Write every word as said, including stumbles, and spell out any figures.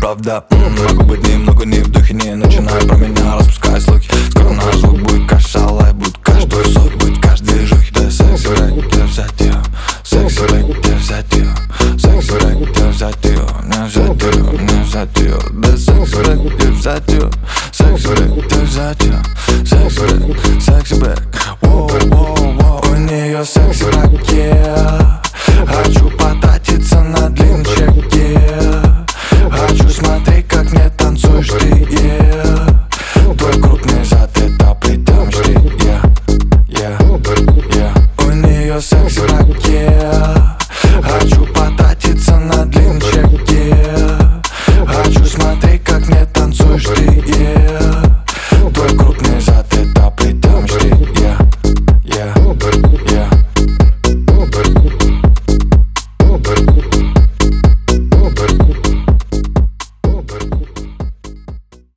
правда. М-м, могу быть немного не в духе, не начинаю про меня распускать слухи. Скоро наш звук будет кашалай, будет каждый сок, будет каждый жух. Да секси бэк, где взять ее? Секси бэк, где взять ее? Секси бэк, где взять ее? Не взять ее, не взять ее. Да секси бэк, где взять ее? Секси бэк, где взять ее? Секси бэк, секси бэк. Воу, воу, воу. У нее секси бэк, yeah. Хочу потратиться на длинном чеке. Хочу смотреть, как не танцуешь ты, yeah. Твой крупный зад, это предел мечты, yeah, yeah, yeah. У нее секси